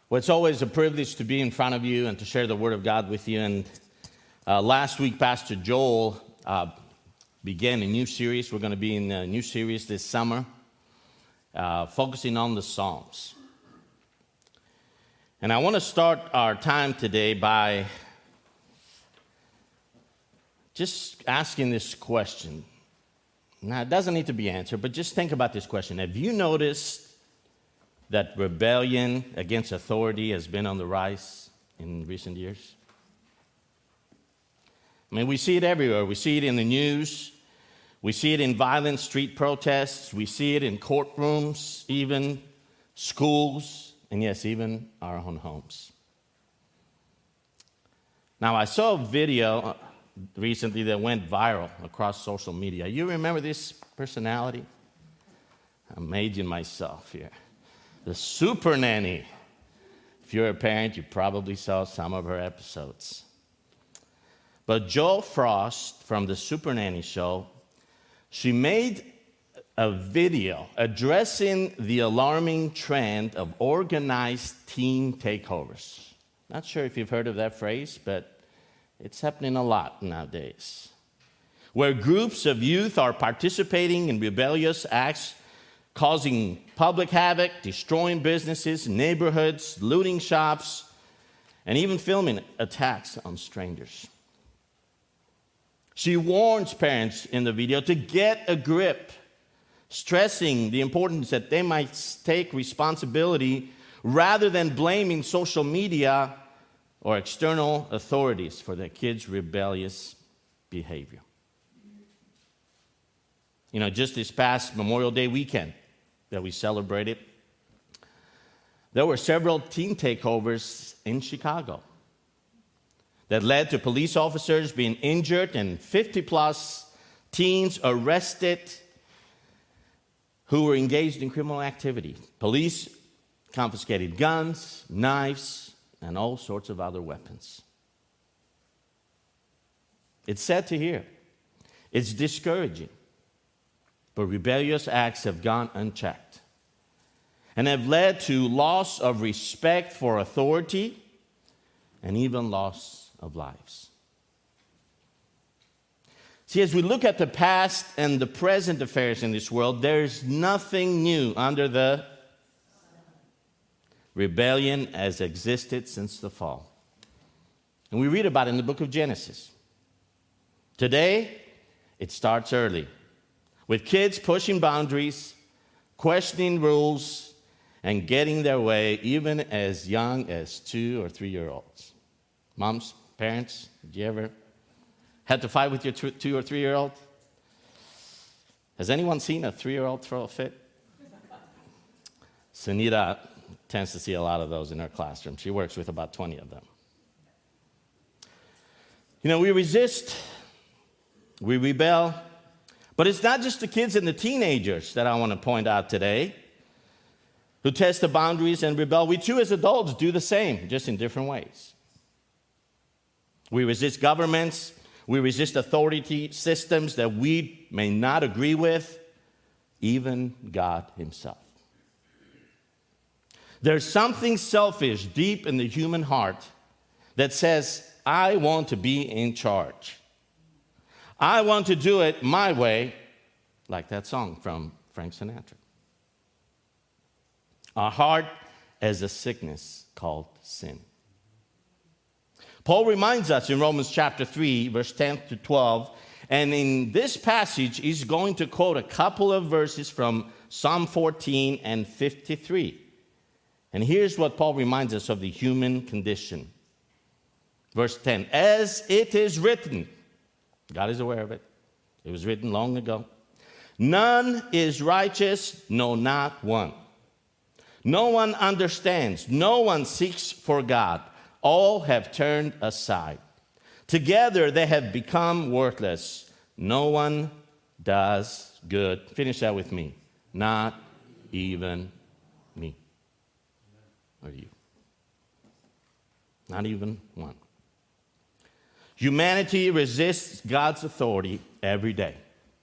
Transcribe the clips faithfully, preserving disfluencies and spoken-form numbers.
Well, it's always a privilege to be in front of you and to share the Word of God with you. And uh, last week, Pastor Joel uh, began a new series. We're going to be in a new series this summer, uh, focusing on the Psalms. And I want to start our time today by just asking this question. Now, it doesn't need to be answered, but just think about this question. Have you noticed that rebellion against authority has been on the rise in recent years? I mean, we see it everywhere. We see it in the news. We see it in violent street protests. We see it in courtrooms, even schools, and yes, even our own homes. Now, I saw a video recently that went viral across social media. You remember this personality? I'm aging myself here. The Super Nanny. If you're a parent, you probably saw some of her episodes. But Jo Frost from the Super Nanny show, she made a video addressing the alarming trend of organized teen takeovers. Not sure if you've heard of that phrase, but it's happening a lot nowadays, where groups of youth are participating in rebellious acts, causing public havoc, destroying businesses, neighborhoods, looting shops, and even filming attacks on strangers. She warns parents in the video to get a grip, stressing the importance that they might take responsibility rather than blaming social media or external authorities for their kids' rebellious behavior. You know, just this past Memorial Day weekend that we celebrated, there were several teen takeovers in Chicago that led to police officers being injured and fifty plus teens arrested who were engaged in criminal activity. Police confiscated guns, knives, and all sorts of other weapons. It's sad to hear. It's discouraging. But rebellious acts have gone unchecked and have led to loss of respect for authority and even loss of lives. See, as we look at the past and the present affairs in this world, there's nothing new under the rebellion has existed since the fall. And we read about it in the book of Genesis. Today, it starts early, with kids pushing boundaries, questioning rules, and getting their way even as young as two or three-year-olds. Moms, parents, did you ever had to fight with your two or three-year-old? Has anyone seen a three-year-old throw a fit? Sunita tends to see a lot of those in her classroom. She works with about twenty of them. You know, we resist, we rebel, but it's not just the kids and the teenagers that I want to point out today who test the boundaries and rebel. We too, as adults, do the same, just in different ways. We resist governments, we resist authority systems that we may not agree with, even God Himself. There's something selfish deep in the human heart that says, I want to be in charge. I want to do it my way, like that song from Frank Sinatra. Our heart has a sickness called sin. Paul reminds us in Romans chapter three, verse ten to twelve, and in this passage, he's going to quote a couple of verses from Psalm fourteen and fifty-three. And here's what Paul reminds us of the human condition. Verse ten, as it is written, God is aware of it. It was written long ago. None is righteous, no, not one. No one understands. No one seeks for God. All have turned aside. Together they have become worthless. No one does good. Finish that with me. Not even me. Or you. Not even one. Humanity resists God's authority every day.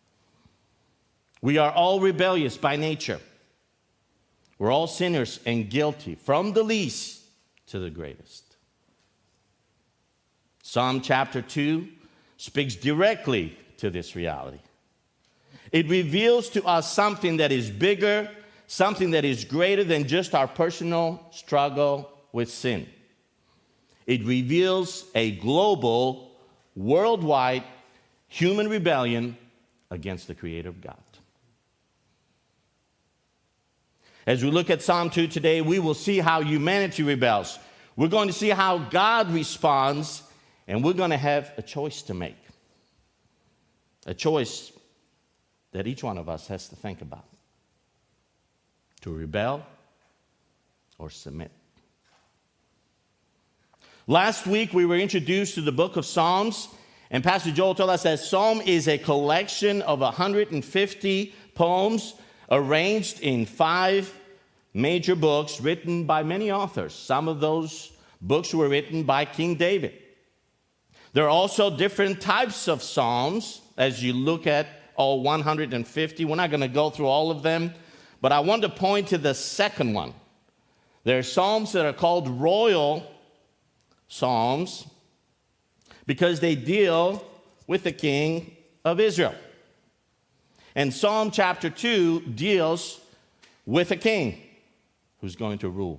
We are all rebellious by nature. We're all sinners and guilty, from the least to the greatest. Psalm chapter two speaks directly to this reality. It reveals to us something that is bigger, something that is greater than just our personal struggle with sin. It reveals a global, worldwide human rebellion against the Creator of God. As we look at Psalm two today, we will see how humanity rebels. We're going to see how God responds, and we're going to have a choice to make. A choice that each one of us has to think about. To rebel or submit. Last week, we were introduced to the book of Psalms, and Pastor Joel told us that Psalm is a collection of one hundred fifty poems arranged in five major books written by many authors. Some of those books were written by King David. There are also different types of Psalms as you look at all one hundred fifty. We're not going to go through all of them, but I want to point to the second one. There are Psalms that are called royal Psalms because they deal with the king of Israel. And Psalm chapter two deals with a king who's going to rule.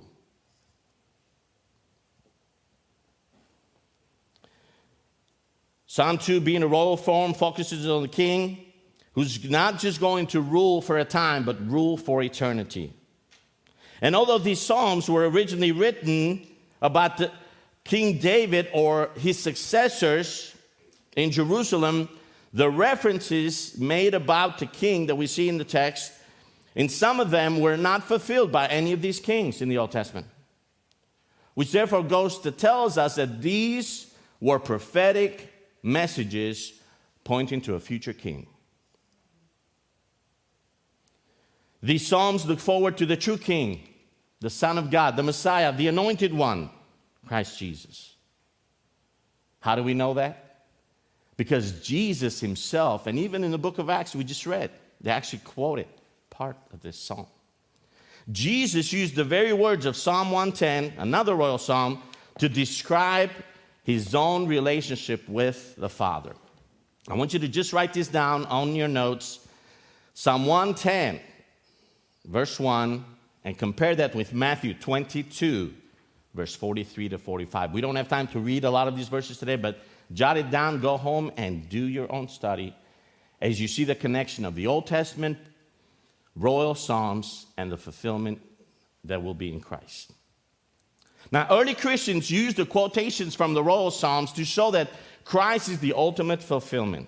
Psalm two, being a royal form, focuses on the king who's not just going to rule for a time, but rule for eternity. And although these Psalms were originally written about the King David or his successors in Jerusalem, the references made about the king that we see in the text, in some of them were not fulfilled by any of these kings in the Old Testament, which therefore goes to tell us that these were prophetic messages pointing to a future king. These Psalms look forward to the true king, the Son of God, the Messiah, the Anointed One, Christ Jesus. How do we know that? Because Jesus himself, and even in the book of Acts we just read, they actually quoted part of this psalm. Jesus used the very words of Psalm one ten, another royal psalm, to describe his own relationship with the Father. I want you to just write this down on your notes. Psalm one ten, verse one, and compare that with Matthew twenty-two, verse forty-three to forty-five. We don't have time to read a lot of these verses today, but jot it down, go home, and do your own study as you see the connection of the Old Testament royal psalms and the fulfillment that will be in Christ. Now, early Christians used the quotations from the royal psalms to show that Christ is the ultimate fulfillment.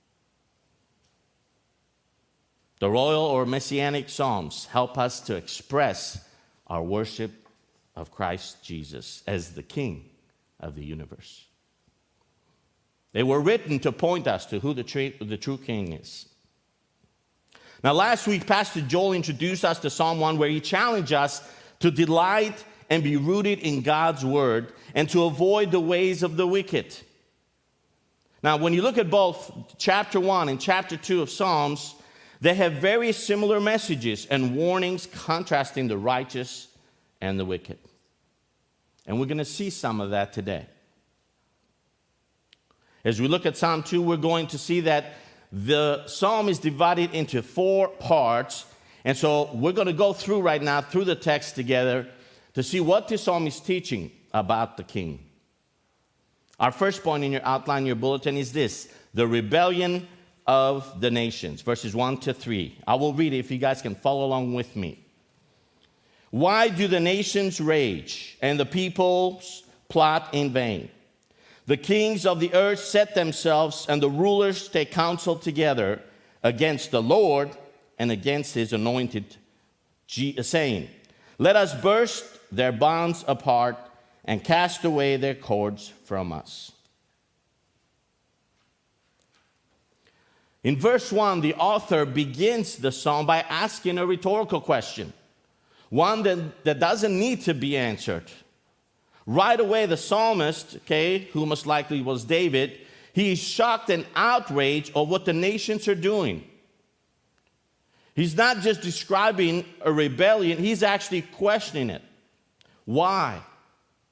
The royal or messianic psalms help us to express our worship of Christ Jesus as the King of the universe. They were written to point us to who the true, the true King is. Now, last week, Pastor Joel introduced us to Psalm one, where he challenged us to delight and be rooted in God's word and to avoid the ways of the wicked. Now, when you look at both chapter one and chapter two of Psalms, they have very similar messages and warnings contrasting the righteous and the wicked. And we're going to see some of that today. As we look at Psalm two, we're going to see that the psalm is divided into four parts. And so we're going to go through right now, through the text together, to see what this psalm is teaching about the king. Our first point in your outline, your bulletin, is this: the rebellion of the nations, verses one to three. I will read it if you guys can follow along with me. Why do the nations rage and the peoples plot in vain? The kings of the earth set themselves, and the rulers take counsel together against the Lord and against his anointed, saying, let us burst their bonds apart and cast away their cords from us. In verse one, the author begins the psalm by asking a rhetorical question, one that, that doesn't need to be answered. Right away, the psalmist, okay, who most likely was David, he is shocked and outraged of what the nations are doing. He's not just describing a rebellion, he's actually questioning it. Why?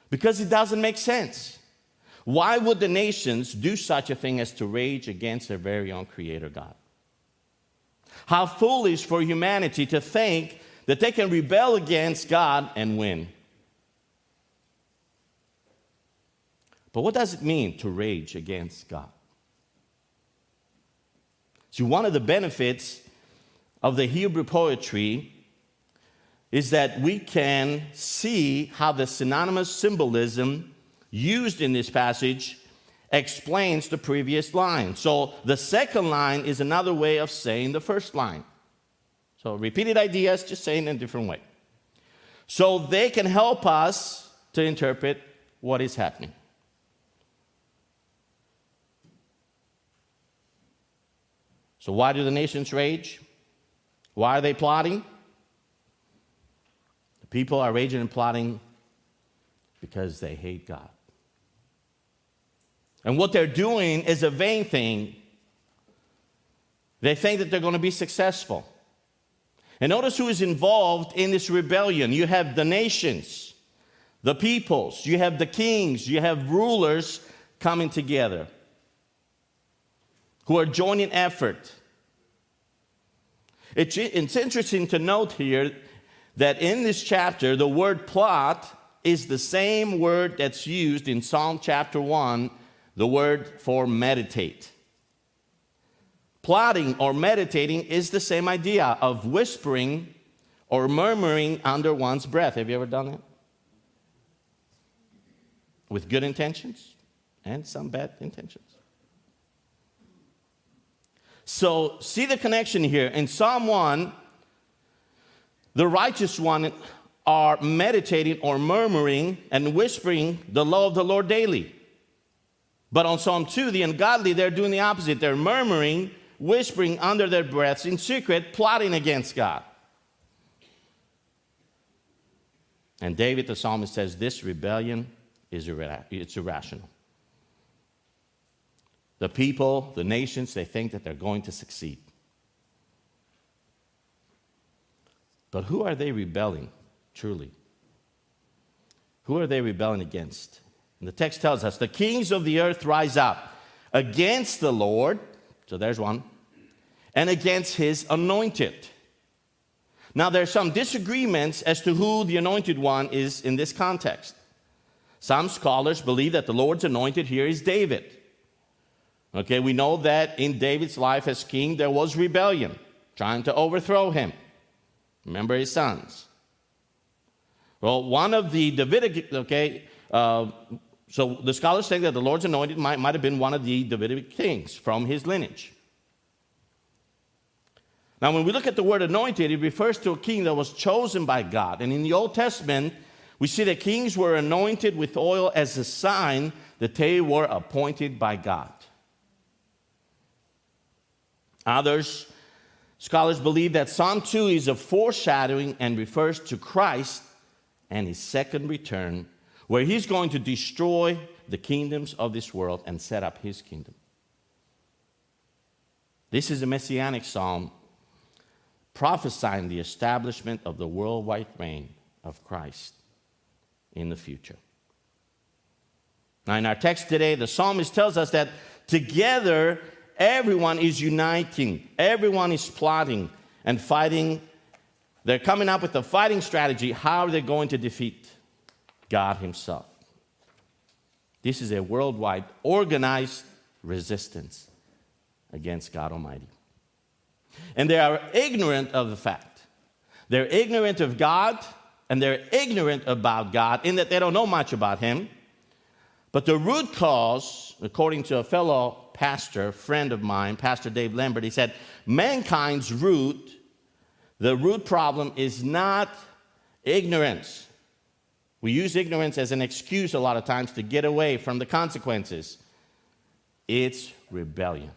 Because it doesn't make sense. Why would the nations do such a thing as to rage against their very own Creator God? How foolish for humanity to think that they can rebel against God and win. But what does it mean to rage against God? See, one of the benefits of the Hebrew poetry is that we can see how the synonymous symbolism used in this passage explains the previous line. So the second line is another way of saying the first line. So repeated ideas, just saying in a different way. So they can help us to interpret what is happening. So why do the nations rage? Why are they plotting? The people are raging and plotting because they hate God. And what they're doing is a vain thing. They think that they're going to be successful. And notice who is involved in this rebellion. You have the nations, the peoples, you have the kings, you have rulers coming together who are joining effort. It's, it's interesting to note here that in this chapter, the word plot is the same word that's used in Psalm chapter one, the word for meditate. Plotting or meditating is the same idea of whispering or murmuring under one's breath. Have you ever done that? With good intentions and some bad intentions. So, see the connection here. In Psalm one, the righteous one are meditating or murmuring and whispering the law of the Lord daily. But on Psalm two, the ungodly, they're doing the opposite. They're murmuring, whispering under their breaths in secret, plotting against God. And David, the psalmist, says this rebellion is irra- it's irrational. The people, the nations, they think that they're going to succeed. But who are they rebelling, truly? Who are they rebelling against? And the text tells us, the kings of the earth rise up against the Lord, so there's one, and against his anointed. Now, there are some disagreements as to who the anointed one is in this context. Some scholars believe that the Lord's anointed here is David. Okay, we know that in David's life as king, there was rebellion, trying to overthrow him. Remember his sons. Well, one of the Davidic, okay, uh, so the scholars say that the Lord's anointed might, might have been one of the Davidic kings from his lineage. Now, when we look at the word anointed, it refers to a king that was chosen by God. And in the Old Testament, we see that kings were anointed with oil as a sign that they were appointed by God. Others, scholars believe that Psalm two is a foreshadowing and refers to Christ and his second return, where he's going to destroy the kingdoms of this world and set up his kingdom. This is a messianic psalm prophesying the establishment of the worldwide reign of Christ in the future. Now, in our text today, the psalmist tells us that together everyone is uniting, everyone is plotting and fighting. They're coming up with a fighting strategy. How are they going to defeat God himself? This is a worldwide organized resistance against God Almighty. And they are ignorant of the fact. They're ignorant of God, and they're ignorant about God in that they don't know much about him. But the root cause, according to a fellow pastor, friend of mine, Pastor Dave Lambert, he said, mankind's root, the root problem is not ignorance. We use ignorance as an excuse a lot of times to get away from the consequences. It's rebellion.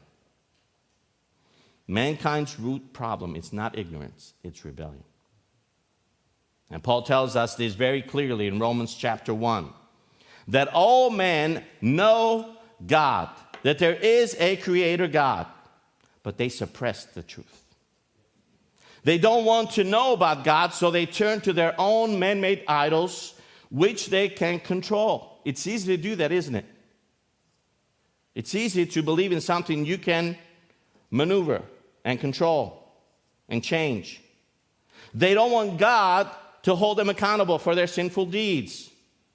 Mankind's root problem is not ignorance, it's rebellion. And Paul tells us this very clearly in Romans chapter one, that all men know God, that there is a creator God, but they suppress the truth. They don't want to know about God, so they turn to their own man-made idols, which they can control. It's easy to do that, isn't it? It's easy to believe in something you can maneuver and control and change. They don't want God to hold them accountable for their sinful deeds.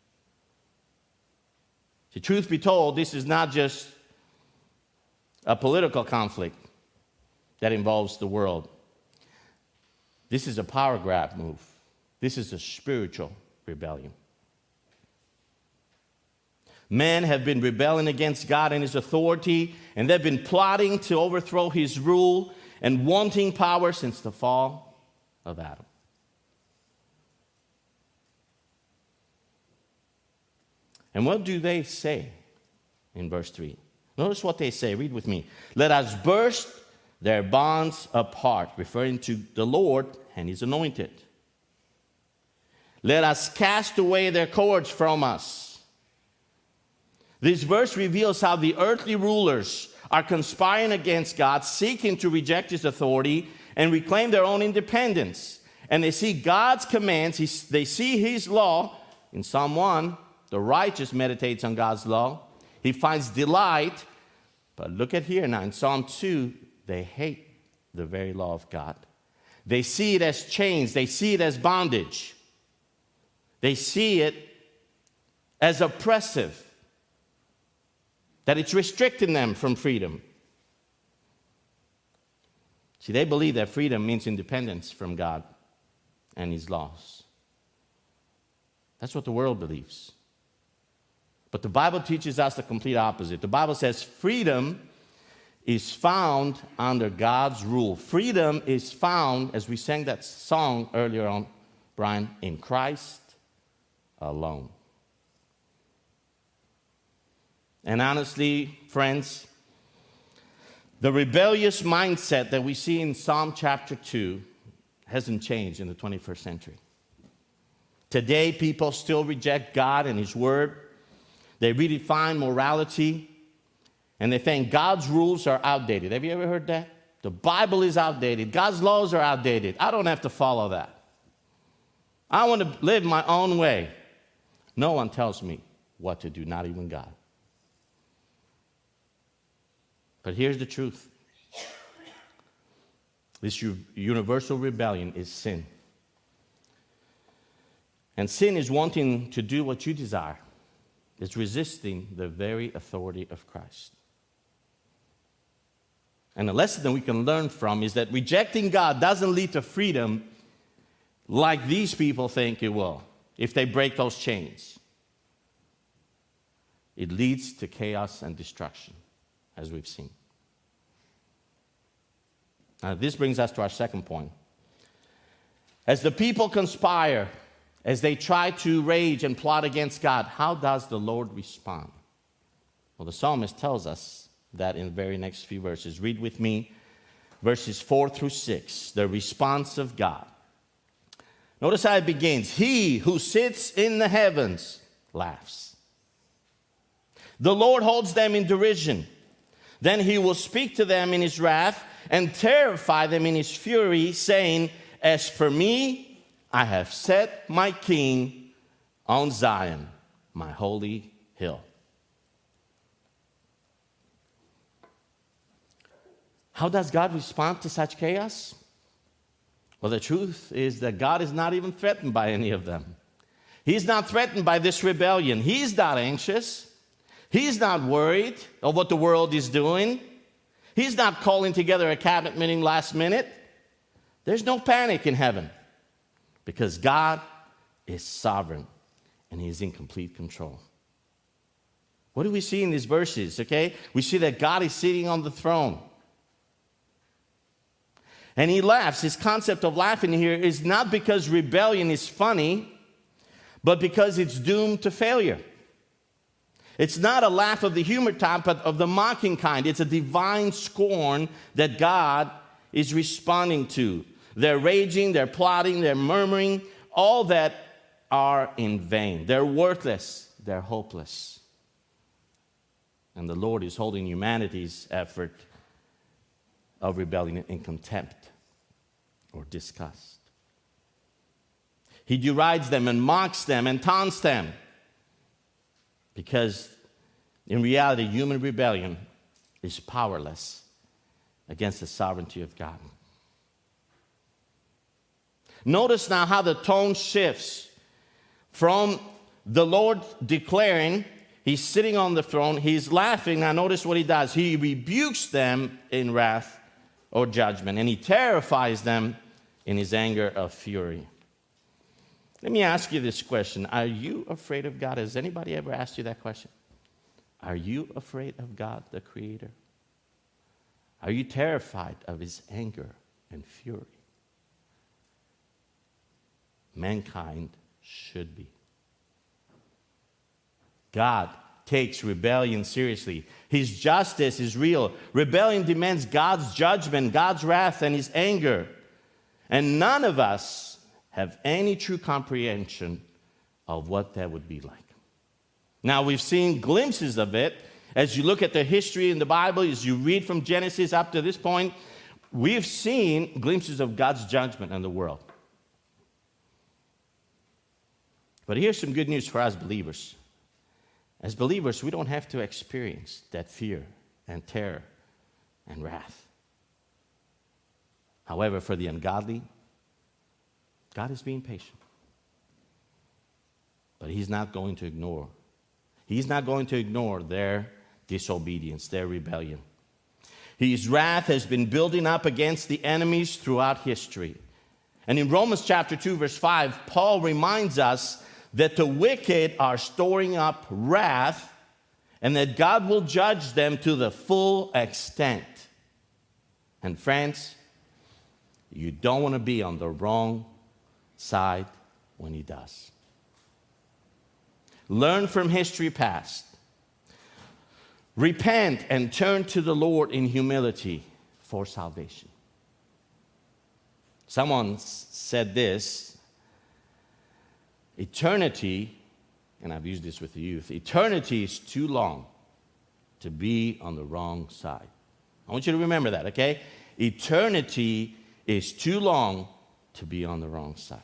The truth be told, this is not just a political conflict that involves the world. This is a power grab move. This is a spiritual rebellion. Men have been rebelling against God and his authority, and they've been plotting to overthrow his rule and wanting power since the fall of Adam. And what do they say in verse three? Notice what they say. Read with me. Let us burst their bonds apart, referring to the Lord and his anointed. Let us cast away their cords from us. This verse reveals how the earthly rulers are conspiring against God, seeking to reject his authority and reclaim their own independence. And they see God's commands, they see his law. In Psalm one, the righteous meditates on God's law. He finds delight. But look at here now, in Psalm two, they hate the very law of God. They see it as chains. They see it as bondage. They see it as oppressive, that it's restricting them from freedom. See, they believe that freedom means independence from God and his laws. That's what the world believes. But the Bible teaches us the complete opposite. The Bible says freedom is found under God's rule. Freedom is found, as we sang that song earlier on, Brian, in Christ alone. And honestly, friends, the rebellious mindset that we see in Psalm chapter two hasn't changed in the twenty-first century. Today, people still reject God and his word. They redefine morality, and they think God's rules are outdated. Have you ever heard that? The Bible is outdated. God's laws are outdated. I don't have to follow that. I want to live my own way. No one tells me what to do, not even God. But here's the truth. This universal rebellion is sin. And sin is wanting to do what you desire. It's resisting the very authority of Christ. And the lesson that we can learn from is that rejecting God doesn't lead to freedom like these people think it will, if they break those chains. It leads to chaos and destruction, as we've seen. Now, this brings us to our second point. As the people conspire, as they try to rage and plot against God, how does the Lord respond? Well, the psalmist tells us that in the very next few verses. Read with me verses four through six, the response of God. Notice how it begins. He who sits in the heavens laughs. The Lord holds them in derision. Then he will speak to them in his wrath and terrify them in his fury, saying, as for me, I have set my king on Zion, my holy hill. How does God respond to such chaos? Well, the truth is that God is not even threatened by any of them. He's not threatened by this rebellion. He's not anxious. He's not worried of what the world is doing. He's not calling together a cabinet meeting last minute. There's no panic in heaven because God is sovereign and he's in complete control. What do we see in these verses, okay? We see that God is sitting on the throne. And he laughs. His concept of laughing here is not because rebellion is funny, but because it's doomed to failure. It's not a laugh of the humor type, but of the mocking kind. It's a divine scorn that God is responding to. They're raging, they're plotting, they're murmuring, all that are in vain. They're worthless, they're hopeless. And the Lord is holding humanity's effort of rebellion in contempt or disgust. He derides them and mocks them and taunts them. Because in reality, human rebellion is powerless against the sovereignty of God. Notice now how the tone shifts from the Lord declaring, he's sitting on the throne, he's laughing. Now notice what he does. He rebukes them in wrath or judgment, and he terrifies them in his anger of fury. Let me ask you this question. Are you afraid of God? Has anybody ever asked you that question? Are you afraid of God, the Creator? Are you terrified of his anger and fury? Mankind should be. God takes rebellion seriously. His justice is real. Rebellion demands God's judgment, God's wrath, and his anger. And none of us have any true comprehension of what that would be like. Now, we've seen glimpses of it. As you look at the history in the Bible, as you read from Genesis up to this point, we've seen glimpses of God's judgment on the world. But here's some good news for us believers. As believers, we don't have to experience that fear and terror and wrath. However, for the ungodly, God is being patient. But he's not going to ignore. He's not going to ignore their disobedience, their rebellion. His wrath has been building up against the enemies throughout history. And in Romans chapter two, verse five, Paul reminds us that the wicked are storing up wrath and that God will judge them to the full extent. And friends, you don't want to be on the wrong side when he does. Learn from history past. Repent and turn to the Lord in humility for salvation. Someone said this, eternity, and I've used this with the youth, eternity is too long to be on the wrong side. I want you to remember that, okay? Eternity is too long to be on the wrong side.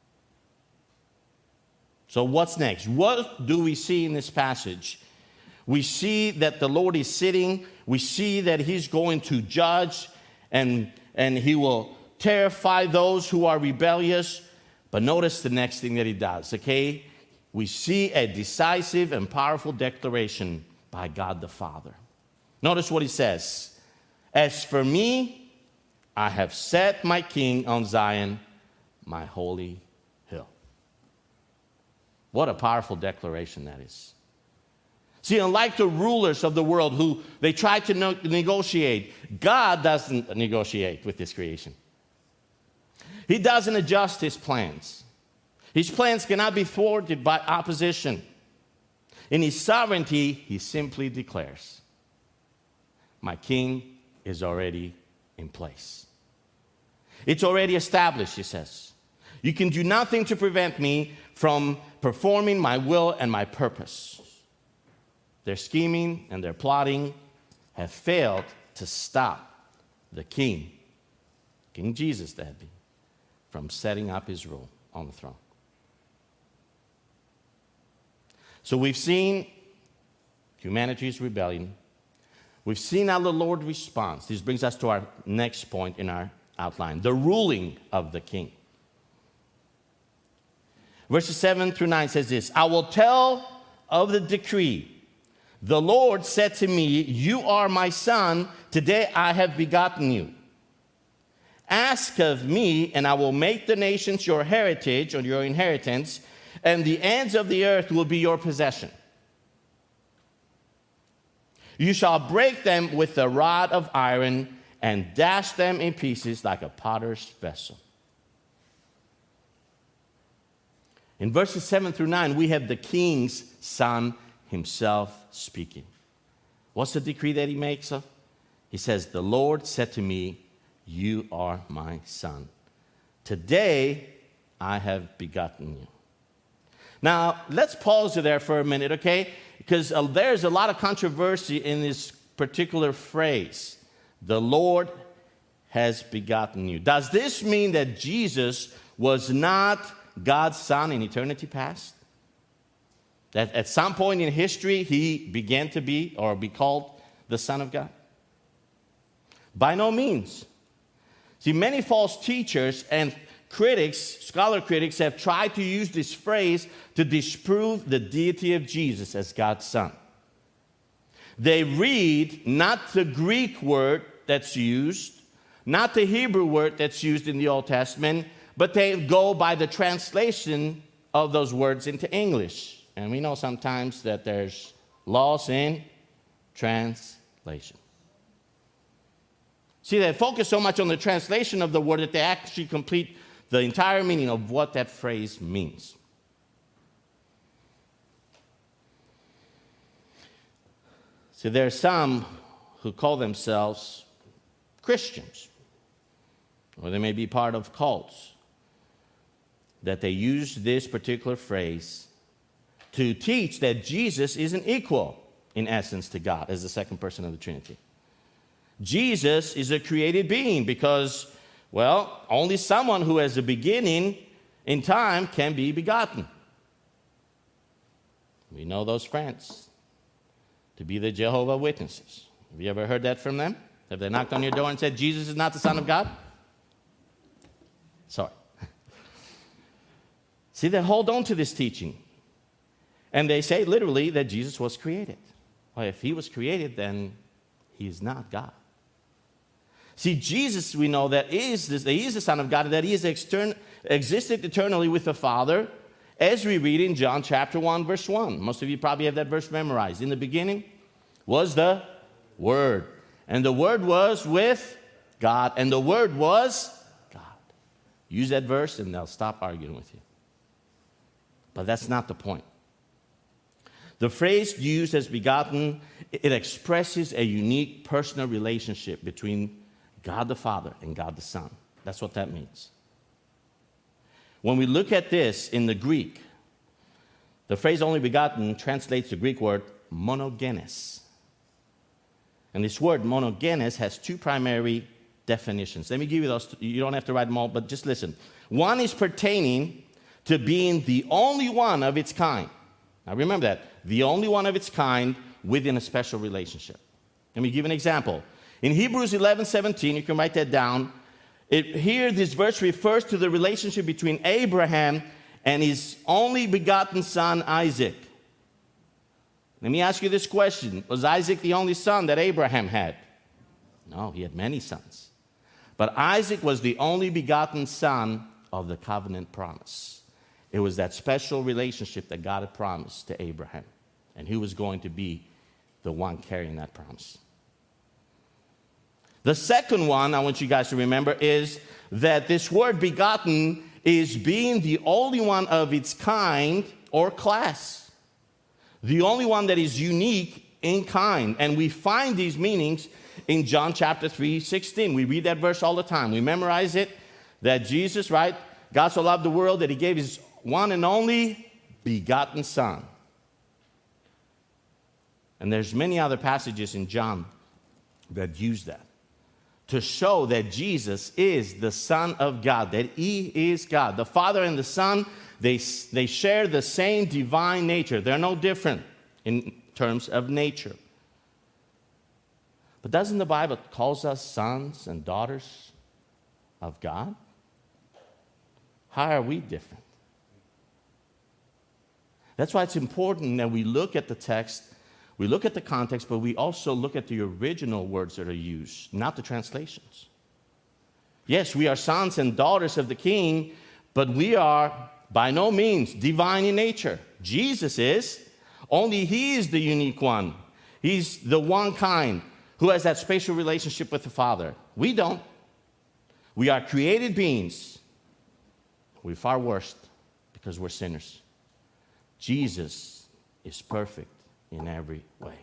So what's next? What do we see in this passage? We see that the Lord is sitting. We see that he's going to judge, and, and he will terrify those who are rebellious. But notice the next thing that he does, okay? We see a decisive and powerful declaration by God the Father. Notice what he says. As for me, I have set my king on Zion, my holy hill. What a powerful declaration that is. See, unlike the rulers of the world who they try to no- negotiate, God doesn't negotiate with his creation. He doesn't adjust his plans. His plans cannot be thwarted by opposition. In his sovereignty, he simply declares, my king is already in place. It's already established, he says. You can do nothing to prevent me from performing my will and my purpose. Their scheming and their plotting have failed to stop the king, King Jesus that be, from setting up his rule on the throne. So we've seen humanity's rebellion. We've seen how the Lord responds. This brings us to our next point in our outline, the ruling of the king. Verses seven through nine says this, I will tell of the decree. The Lord said to me, you are my son, today I have begotten you. Ask of me, and I will make the nations your heritage or your inheritance, and the ends of the earth will be your possession. You shall break them with a rod of iron and dash them in pieces like a potter's vessel. In verses seven through nine, we have the king's son himself speaking. What's the decree that he makes? Of? He says, the Lord said to me, you are my son. Today I have begotten you. Now, let's pause there for a minute, okay? Because uh, there's a lot of controversy in this particular phrase. The Lord has begotten you. Does this mean that Jesus was not God's Son in eternity past? That at some point in history, he began to be or be called the Son of God? By no means. See, many false teachers and critics, scholar critics, have tried to use this phrase to disprove the deity of Jesus as God's Son. They read not the Greek word that's used, not the Hebrew word that's used in the Old Testament, but they go by the translation of those words into English. And we know sometimes that there's loss in translation. See, they focus so much on the translation of the word that they actually complete the entire meaning of what that phrase means. See, there are some who call themselves Christians, or they may be part of cults, that they use this particular phrase to teach that Jesus isn't equal in essence to God as the second person of the Trinity. Jesus is a created being because, well, only someone who has a beginning in time can be begotten. We know those friends to be the Jehovah's Witnesses. Have you ever heard that from them? Have they knocked on your door and said, Jesus is not the Son of God? Sorry. See, they hold on to this teaching. And they say literally that Jesus was created. Well, if he was created, then he's not God. See, Jesus, we know that is this, that he is the Son of God, and that he is extern- existed eternally with the Father, as we read in John chapter one, verse one. Most of you probably have that verse memorized. In the beginning was the Word, and the Word was with God, and the Word was God. Use that verse, and they'll stop arguing with you. But that's not the point. The phrase used as begotten, it expresses a unique personal relationship between God the Father and God the Son. That's what that means. When we look at this in the Greek, the phrase only begotten translates the Greek word monogenes. And this word monogenes has two primary definitions. Let me give you those. You don't have to write them all, but just listen. One is pertaining to being the only one of its kind. Now remember that, the only one of its kind within a special relationship. Let me give an example. In Hebrews eleven seventeen, you can write that down. It, here, this verse refers to the relationship between Abraham and his only begotten son, Isaac. Let me ask you this question. Was Isaac the only son that Abraham had? No, he had many sons. But Isaac was the only begotten son of the covenant promise. It was that special relationship that God had promised to Abraham. And he was going to be the one carrying that promise. The second one I want you guys to remember is that this word begotten is being the only one of its kind or class. The only one that is unique in kind. And we find these meanings in John chapter three, sixteen. We read that verse all the time. We memorize it, that Jesus, right? God so loved the world that he gave his one and only begotten Son. And there's many other passages in John that use that to show that Jesus is the Son of God, that he is God. The Father and the Son, they, they share the same divine nature. They're no different in terms of nature. But doesn't the Bible call us sons and daughters of God? How are we different? That's why it's important that we look at the text, we look at the context, but we also look at the original words that are used, not the translations. Yes, we are sons and daughters of the King, but we are by no means divine in nature. Jesus is. Only he is the unique one. He's the one kind who has that spatial relationship with the Father. We don't. We are created beings. We're far worse because we're sinners. Jesus is perfect in every way.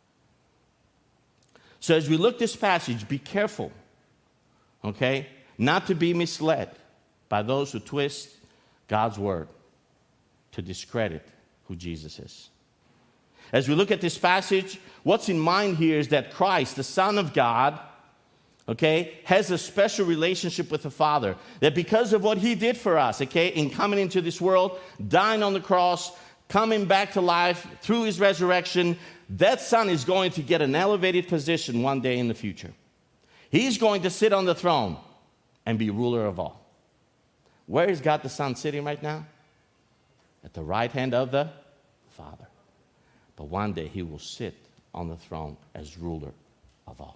So as we look this passage, be careful, okay, not to be misled by those who twist God's word to discredit who Jesus is. As we look at this passage, what's in mind here is that Christ, the Son of God, okay, has a special relationship with the Father. That because of what he did for us, okay, in coming into this world, dying on the cross, coming back to life through his resurrection, that Son is going to get an elevated position one day in the future. He's going to sit on the throne and be ruler of all. Where is God the Son sitting right now? At the right hand of the Father. But one day he will sit on the throne as ruler of all.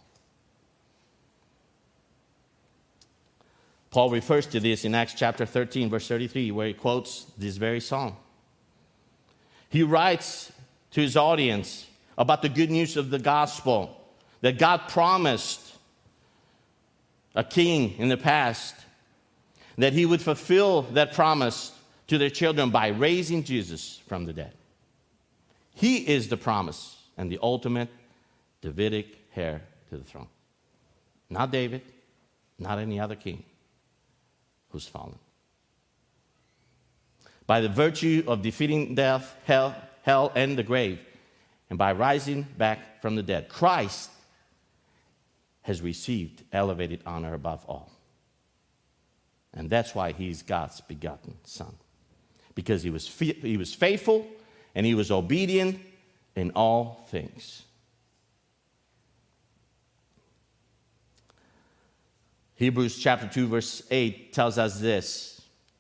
Paul refers to this in Acts chapter thirteen, verse thirty-three, where he quotes this very song. He writes to his audience about the good news of the gospel, that God promised a king in the past, that he would fulfill that promise to their children by raising Jesus from the dead. He is the promise and the ultimate Davidic heir to the throne. Not David, not any other king who's fallen. By the virtue of defeating death, hell, hell, and the grave, and by rising back from the dead, Christ has received elevated honor above all. And that's why he's God's begotten Son. Because he was, he was faithful and he was obedient in all things. Hebrews chapter two, verse eight tells us this.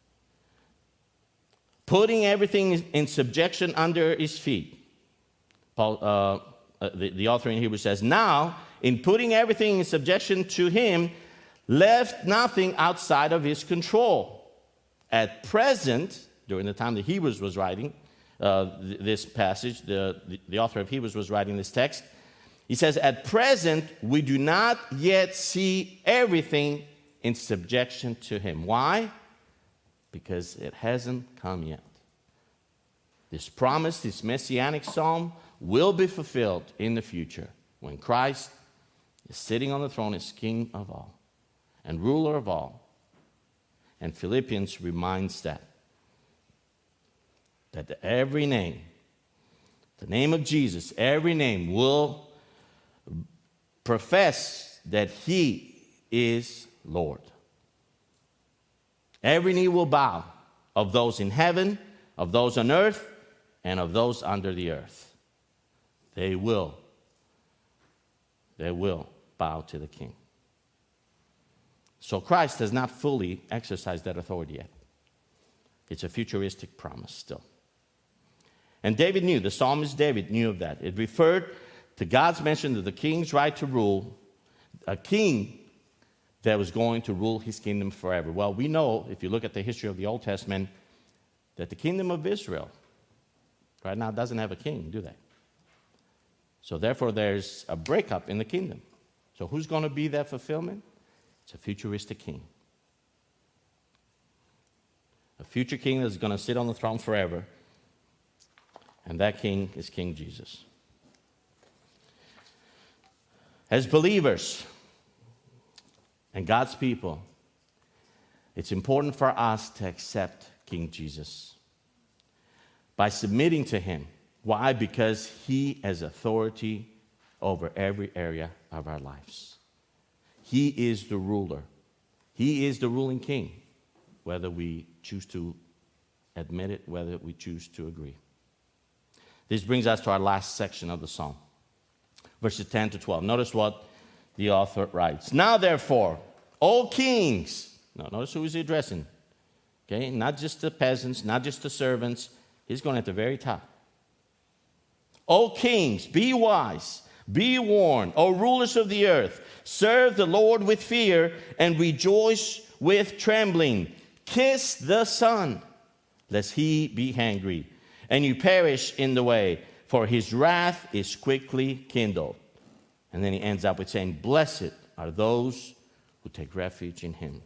Putting everything in subjection under his feet. Paul, uh, uh, the, the author in Hebrews says, now, in putting everything in subjection to him, left nothing outside of his control. At present, during the time that Hebrews was writing uh, this passage, the, the, the author of Hebrews was writing this text, he says, at present, we do not yet see everything in subjection to him. Why? Because it hasn't come yet. This promise, this messianic psalm, will be fulfilled in the future when Christ is sitting on the throne as King of all and ruler of all. And Philippians reminds that, that every name, the name of Jesus, every name will profess that he is Lord. Every knee will bow, of those in heaven, of those on earth, and of those under the earth. They will, they will bow to the King. So Christ has not fully exercised that authority yet. It's a futuristic promise still. And David knew, the psalmist David knew of that. It referred to God's mention of the king's right to rule, a king that was going to rule his kingdom forever. Well, we know, if you look at the history of the Old Testament, that the kingdom of Israel right now doesn't have a king, do they? So therefore, there's a breakup in the kingdom. So who's going to be that fulfillment? It's a futuristic king. A future king that's going to sit on the throne forever. And that king is King Jesus. As believers and God's people, it's important for us to accept King Jesus by submitting to him. Why? Because he has authority over every area of our lives. He is the ruler. He is the ruling king, whether we choose to admit it, whether we choose to agree. This brings us to our last section of the psalm, verses ten to twelve. Notice what the author writes. Now, therefore, O kings, now notice who he's addressing. Okay, not just the peasants, not just the servants. He's going at the very top. O kings, be wise, be warned. O rulers of the earth, serve the Lord with fear and rejoice with trembling. Kiss the Son, lest he be angry, and you perish in the way, for his wrath is quickly kindled. And then he ends up with saying, blessed are those who take refuge in him.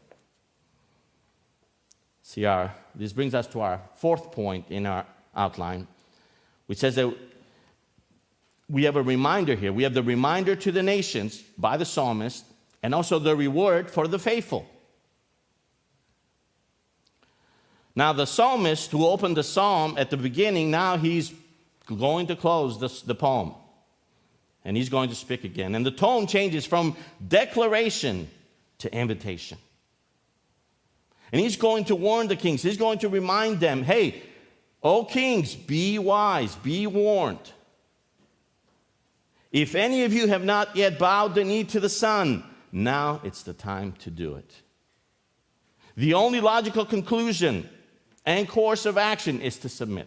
See, our, this brings us to our fourth point in our outline, which says that we have a reminder here. We have the reminder to the nations by the psalmist, and also the reward for the faithful. Now, the psalmist who opened the psalm at the beginning, now he's going to close the, the poem. And he's going to speak again. And the tone changes from declaration to invitation. And he's going to warn the kings. He's going to remind them, hey, O kings, be wise, be warned. If any of you have not yet bowed the knee to the Son, now it's the time to do it. The only logical conclusion and course of action is to submit.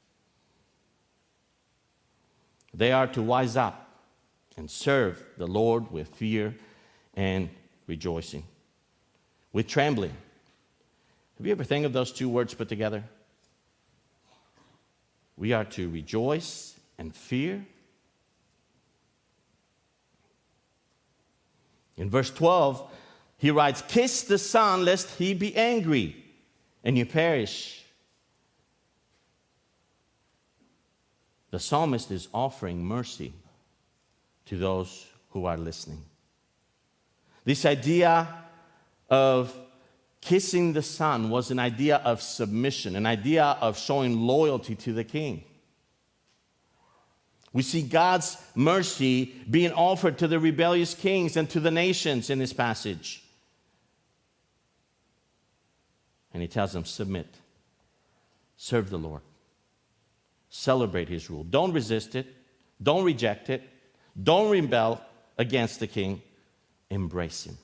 They are to wise up and serve the Lord with fear and rejoicing, with trembling. Have you ever think of those two words put together? We are to rejoice and fear. In verse twelve, he writes, kiss the Son, lest he be angry and you perish. The psalmist is offering mercy to those who are listening. This idea of kissing the Son was an idea of submission, an idea of showing loyalty to the king. We see God's mercy being offered to the rebellious kings and to the nations in this passage. And he tells them, submit, serve the Lord, celebrate his rule. Don't resist it, don't reject it, don't rebel against the king, embrace him.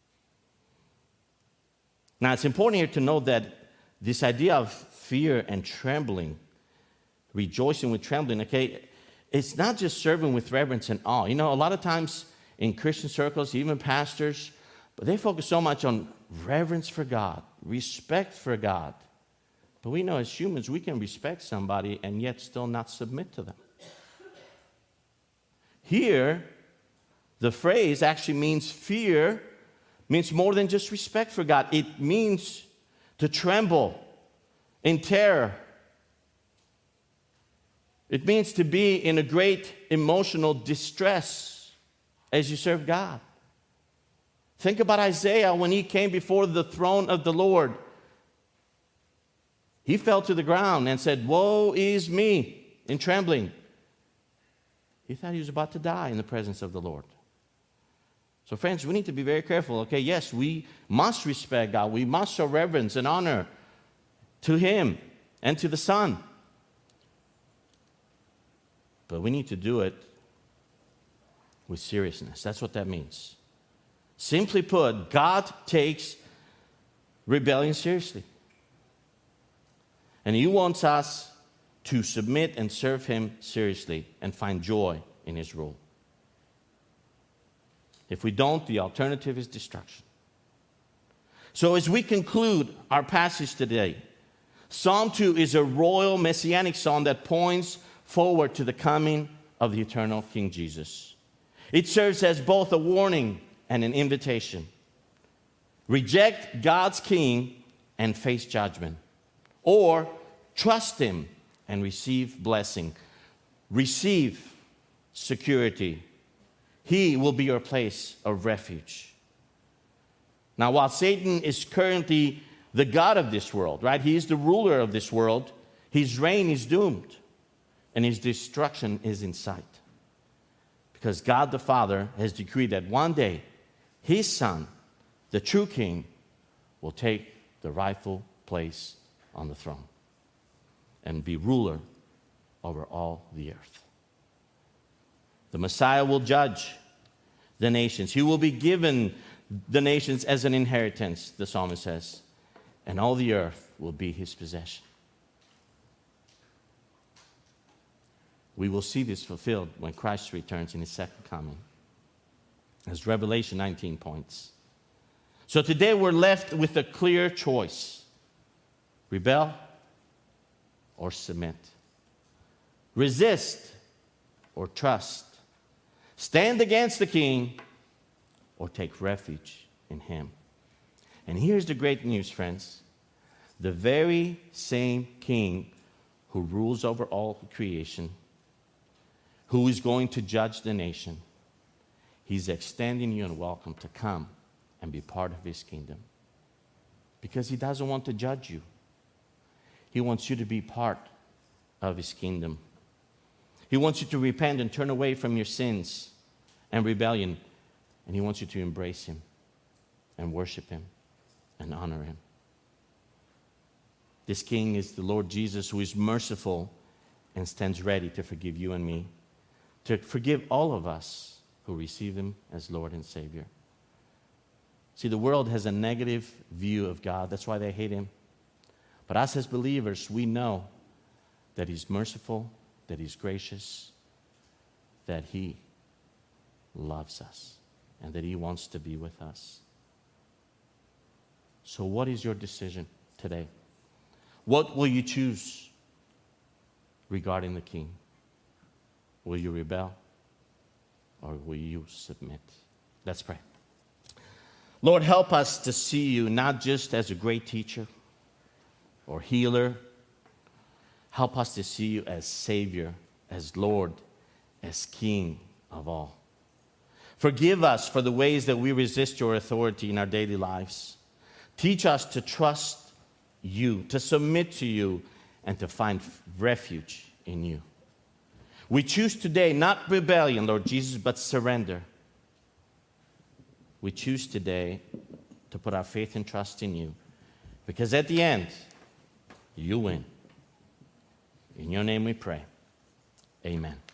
Now, it's important here to note that this idea of fear and trembling, rejoicing with trembling, okay, it's not just serving with reverence and awe. You know, a lot of times in Christian circles, even pastors, but they focus so much on reverence for God, respect for God. But we know as humans, we can respect somebody and yet still not submit to them. Here, the phrase actually means fear, means more than just respect for God. It means to tremble in terror. It means to be in a great emotional distress as you serve God. Think about Isaiah when he came before the throne of the Lord. He fell to the ground and said, woe is me, in trembling. He thought he was about to die in the presence of the Lord. So friends, we need to be very careful. Okay, yes, we must respect God. We must show reverence and honor to him and to the Son. But we need to do it with seriousness. That's what that means. Simply put, God takes rebellion seriously. And he wants us to submit and serve him seriously and find joy in his rule. If we don't, the alternative is destruction. So as we conclude our passage today, Psalm two is a royal messianic psalm that points forward to the coming of the eternal King Jesus. It serves as both a warning and an invitation. Reject God's king and face judgment. Or trust him and receive blessing. Receive security. He will be your place of refuge. Now, while Satan is currently the god of this world, right? He is the ruler of this world. His reign is doomed, and his destruction is in sight. Because God the Father has decreed that one day his Son, the true King, will take the rightful place on the throne and be ruler over all the earth. The Messiah will judge the nations. He will be given the nations as an inheritance, the psalmist says, and all the earth will be his possession. We will see this fulfilled when Christ returns in his second coming, as Revelation nineteen points. So today we're left with a clear choice: rebel or submit, resist or trust, stand against the king or take refuge in him. And here's the great news, friends. The very same king who rules over all creation, who is going to judge the nation, he's extending you a welcome to come and be part of his kingdom. Because he doesn't want to judge you. He wants you to be part of his kingdom. He wants you to repent and turn away from your sins and rebellion. And He wants you to embrace Him and worship Him and honor Him. This King is the Lord Jesus, who is merciful and stands ready to forgive you and me, to forgive all of us who receive Him as Lord and Savior. See, the world has a negative view of God. That's why they hate Him. But us as believers, we know that He's merciful, that He's gracious, that He loves us, and that He wants to be with us. So what is your decision today? What will you choose regarding the King? Will you rebel, or will you submit? Let's pray. Lord, help us to see You not just as a great teacher or healer. Help us to see You as Savior, as Lord, as King of all. Forgive us for the ways that we resist Your authority in our daily lives. Teach us to trust You, to submit to You, and to find refuge in You. We choose today not rebellion, Lord Jesus, but surrender. We choose today to put our faith and trust in You, because at the end, You win. In Your name we pray. Amen.